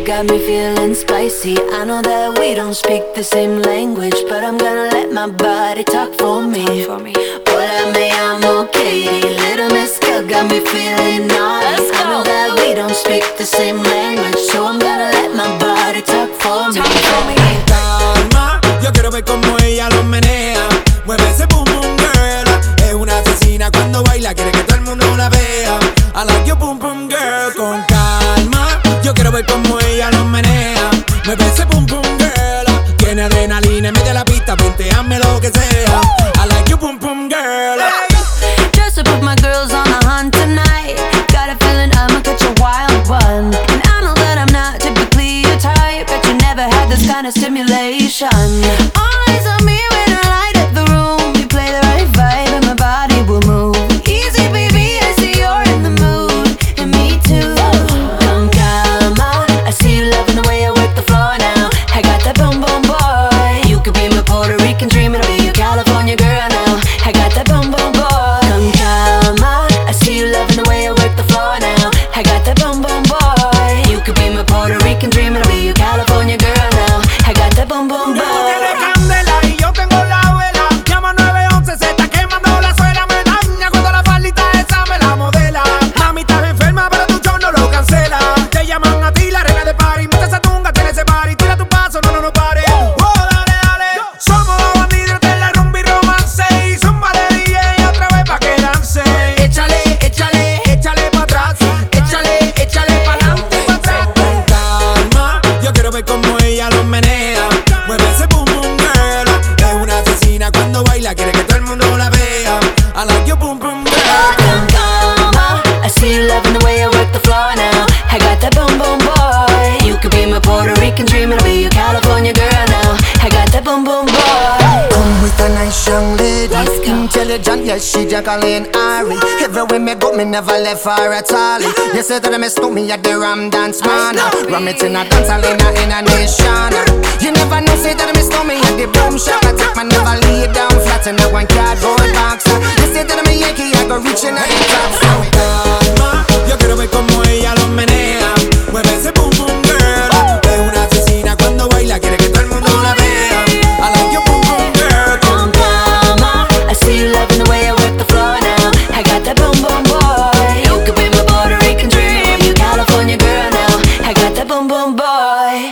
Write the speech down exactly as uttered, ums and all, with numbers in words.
got me feeling spicy. I know that we don't speak the same language, but I'm gonna let my body talk for me. Hola, me llamo Katie. Little Miss Girl got me feeling naughty. I know that we don't speak the same language, so I'm gonna let my body talk for me. Calma, yo quiero ver cómo ella lo menea. Mueve ese boom boom girl. Es una asesina cuando baila, quiere que todo el mundo la vea. I like your boom boom girl. Con calma, yo quiero ver cómo ella lo menea. Mueve ese boom boom girl. Tiene adrenalina, mete la pista, ponteame lo que sea. I like your boom boom girl. Just to put my girls on the hunt tonight. Got a feeling I'ma catch a wild one. And I know that I'm not typically your type, but you never had this kind of stimulation. All eyes on me when I light up the room. You play the right vibe and my body will move. Easy baby, I see you're in the mood, and me too. Con calma, I see you loving the way I work the floor now. I got that boom boom boy. You could be my Puerto Rican dream, and I'll be your California girl now. I got that boom boom boy. Con calma, I see you loving the way I work the floor now. I got that boom boom boy. You could be my Puerto Rican dream, and I'll be your California girl now. I got that boom boom boy. Tú tienes candela y yo tengo la vela. Llama nueve once, se está quemando la suela. Me daña cuando la faldita esa me la modela. Mami, estás enferma, pero tu show no lo cancela. Te llaman a ti, la reina de party. Mete esa tunga, ten ese party. Tira tu paso, no, no, no pare. Oh, dale, dale. Somos dos bandidos de la rumba y romance. Y zumba de D J otra vez pa' que dance. Échale, échale, échale pa' atrás. Échale, échale pa' adelante, pa' atrás. Con calma, yo quiero ver cómo ella lo menea. Mueve ese boom boom girl. Es una asesina cuando baila, quiere que todo el mundo la vea. I like your boom boom girl. Con calma, I see you loving the way I work the floor now. I got that boom boom boy. You could be my Puerto Rican dream, and I'll be your California girl now. I got that boom boom boy. Come with a nice young lady, Let's go. intelligent, yes, she Jacqueline Ari. Everywhere me go, me never left her at all. You say that me stole me at the Ram Dance Man. Ram it in a dance hall in a, in a nation. You never know, say that me stole me at the Boom Shop. I take my never lay down flat in a one cardboard box. You say that me Yankee, I go reaching out the top.